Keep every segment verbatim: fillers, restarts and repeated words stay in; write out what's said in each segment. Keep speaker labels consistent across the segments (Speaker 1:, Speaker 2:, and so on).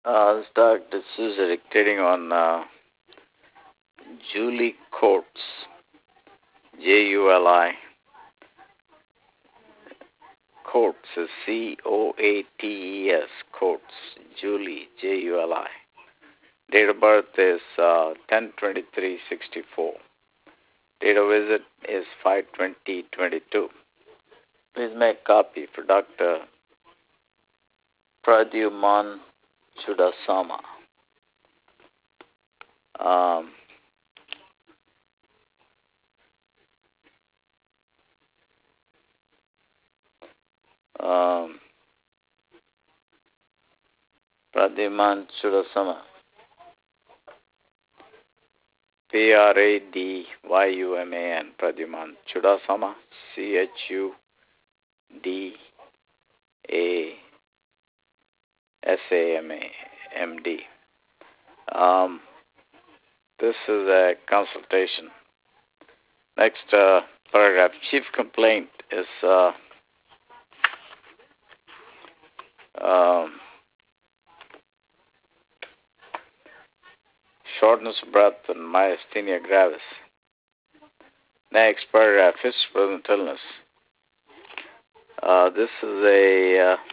Speaker 1: Uh, this doc, this is dictating on uh, Julie Coates, J U L I. Coates is C O A T E S, Coates, Julie, J U L I. Date of birth is uh, ten twenty-three sixty-four. Date of visit is five twenty twenty-two. Please make copy for Doctor Pradyuman Chudasama. Um, um, Pradyuman Chudasama. P R A D Y U M A N, Pradyuman Chudasama, C H U D A S A M A M D. Um, this is a consultation. Next uh, paragraph. Chief complaint is uh, um, shortness of breath and myasthenia gravis. Next paragraph. History of present illness. Uh, this is a uh,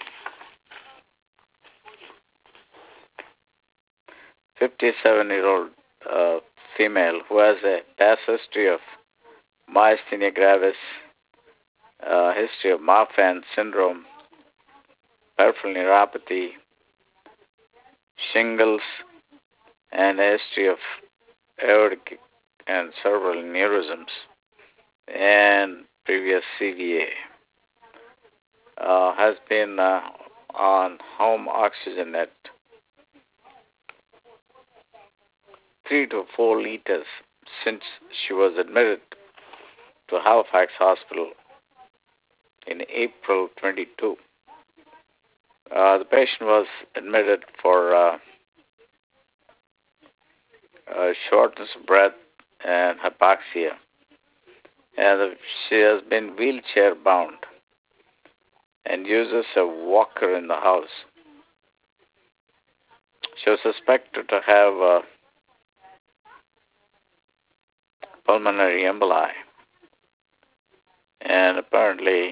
Speaker 1: fifty-seven-year-old uh, female who has a past history of myasthenia gravis, uh, history of Marfan syndrome, peripheral neuropathy, shingles, and a history of aortic and cerebral aneurysms, and previous C V A. Uh, has been uh, on home oxygen at three to four liters since she was admitted to Halifax Hospital in April twenty-two. Uh, the patient was admitted for uh, uh, shortness of breath and hypoxia, and she has been wheelchair bound and uses a walker in the house. She was suspected to have uh, pulmonary emboli, and apparently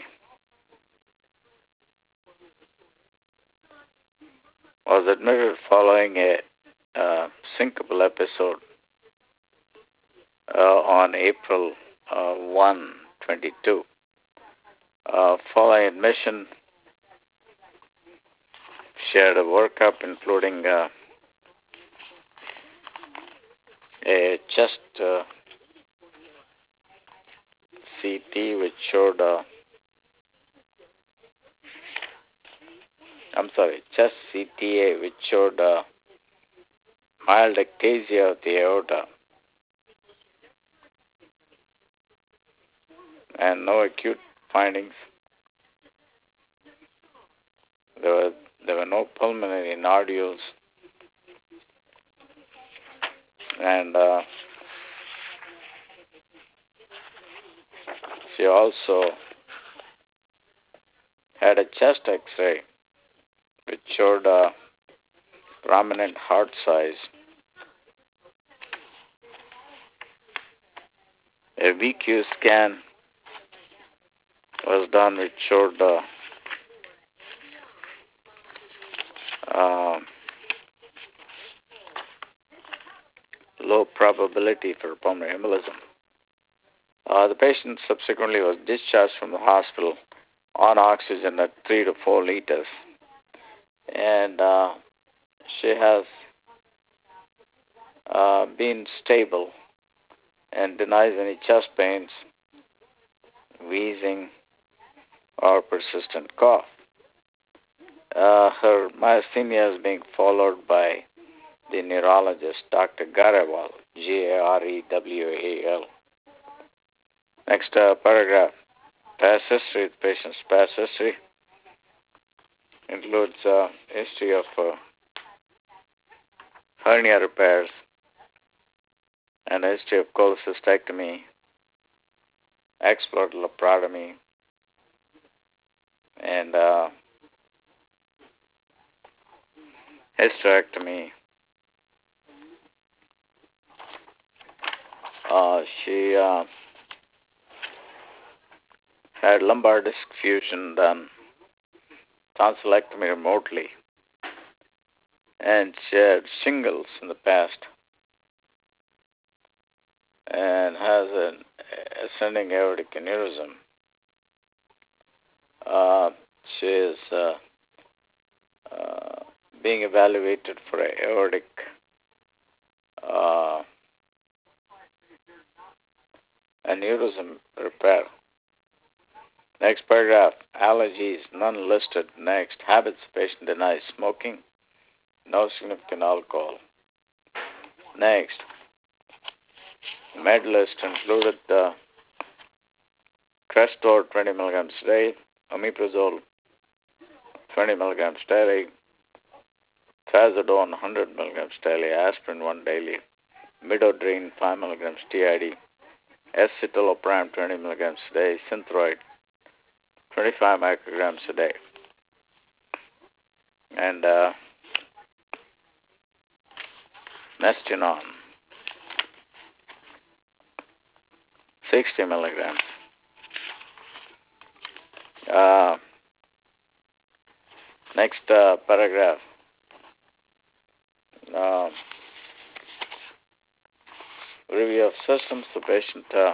Speaker 1: was admitted following a uh, syncopal episode uh, on April uh, first, twenty-two. Uh, following admission, she had a workup including uh, a chest uh, C T which showed, uh, I'm sorry, chest C T A which showed uh, mild ectasia of the aorta and no acute findings. There were, there were no pulmonary nodules, and uh, she also had a chest X-ray which showed uh, prominent heart size. A V Q scan was done which showed uh, uh, low probability for pulmonary embolism. Uh, the patient subsequently was discharged from the hospital on oxygen at three to four liters, and uh, she has uh, been stable and denies any chest pains, wheezing, or persistent cough. Uh, her myasthenia is being followed by the neurologist, Doctor Garewal, G A R E W A L. Next uh, paragraph. Past history. The patient's past history includes uh, history of uh, hernia repairs and a history of cholecystectomy, explored laparotomy, and uh, hysterectomy. Uh, she uh, had lumbar disc fusion done, tonsillectomy remotely, and she had shingles in the past, and has an ascending aortic aneurysm. Uh, she is uh, uh, being evaluated for aortic uh, aneurysm repair. Next paragraph, allergies, none listed. Next, habits, patient denies smoking, no significant alcohol. Next, med list included uh, Crestor twenty milligrams a day, omeprazole twenty milligrams daily, trazodone one hundred milligrams daily, aspirin one daily, midodrine five milligrams T I D, escitalopram twenty milligrams a day, synthroid twenty-five micrograms a day, and uh, Mestinon sixty milligrams. Uh, next uh, paragraph. Uh, review of systems. The patient uh,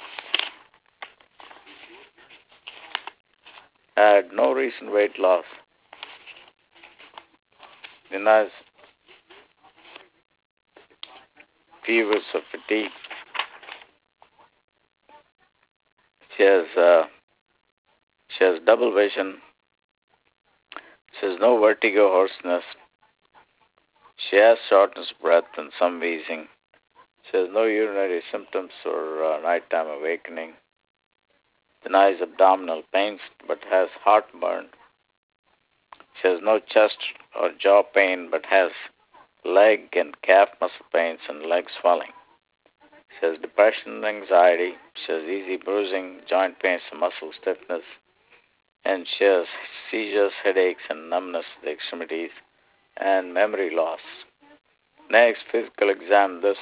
Speaker 1: had no recent weight loss. Denies fevers or fatigue. She has uh, she has double vision. She has no vertigo, hoarseness. She has shortness of breath and some wheezing. She has no urinary symptoms or uh, nighttime awakening. Denies abdominal pains but has heartburn. She has no chest or jaw pain but has leg and calf muscle pains and leg swelling. She has depression and anxiety. She has easy bruising, joint pains and muscle stiffness. And she has seizures, headaches, and numbness of the extremities and memory loss. Next, physical exam. This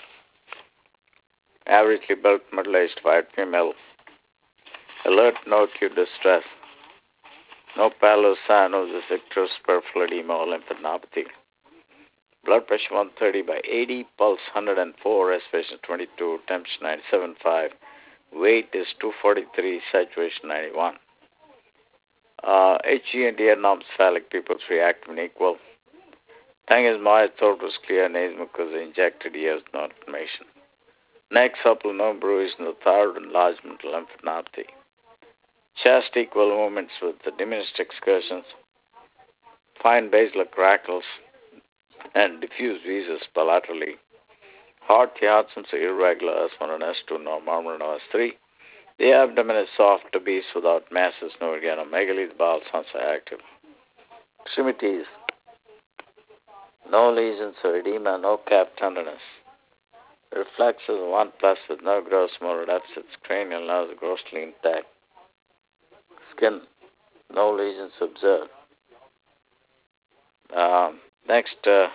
Speaker 1: averagely built, middle-aged white female. Alert, no acute distress. No pallor, cyanosis, icterus, peripheral edema, or lymphadenopathy. Blood pressure one thirty by eighty, pulse one oh four, respiration twenty-two, temperature ninety-seven point five. Weight is two forty-three, saturation ninety-one. Uh, He and D are non-cephalic pupils react when equal. Tongue is moist, throat was clear, nasal mucosa injected, ears no inflammation. Neck supple, no bruise, no thyroid enlargement, lymphadenopathy. Chest equal movements with the diminished excursions. Fine basilar crackles and diffuse wheezes bilaterally. Heart theatums are irregular, S one and S two, no murmur, no S three. The abdomen is soft, obese, without masses, no organomegaly. The bowel sounds are active. Extremities, no lesions or edema, no calf tenderness. Reflexes one plus with no gross motor deficits. Cranial nerves grossly intact. Skin, no lesions observed. Um, next, uh,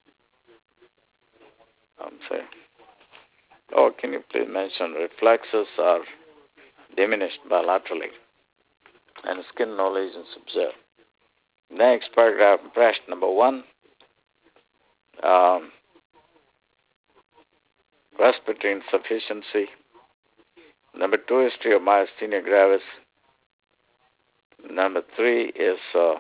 Speaker 1: I'm sorry. Oh, can you please mention reflexes are diminished bilaterally and skin no lesions observed. Next paragraph, impression number one. Um, respiratory insufficiency. Number two, history of myasthenia gravis. Number three is uh,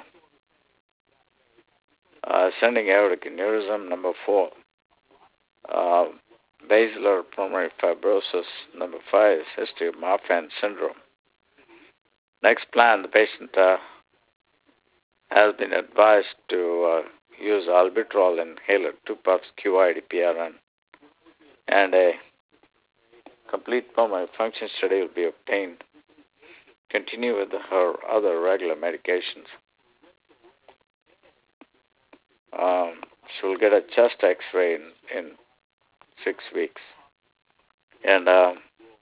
Speaker 1: uh, ascending aortic aneurysm. Number four, uh, basilar pulmonary fibrosis. Number five is history of Marfan syndrome. Next plan, the patient uh, has been advised to uh, use albuterol inhaler, two puffs Q I D P R N, and a complete pulmonary function study will be obtained. Continue with her other regular medications. Um, she will get a chest X-ray in, in six weeks. And uh,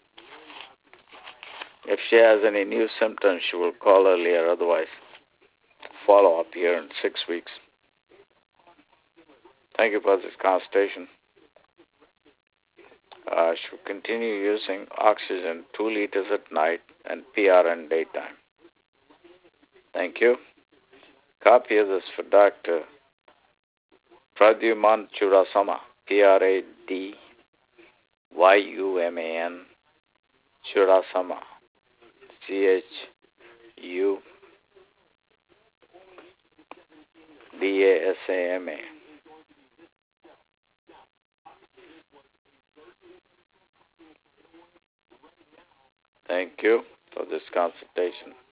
Speaker 1: if she has any new symptoms, she will call earlier. Otherwise, follow up here in six weeks. Thank you for this consultation. Uh, should continue using oxygen two liters at night and P R N daytime. Thank you. Copy of this for Doctor Pradyuman Chudasama, P R A D Y U M A N, Chudasama, C H U D A S A M A. Thank you for this consultation.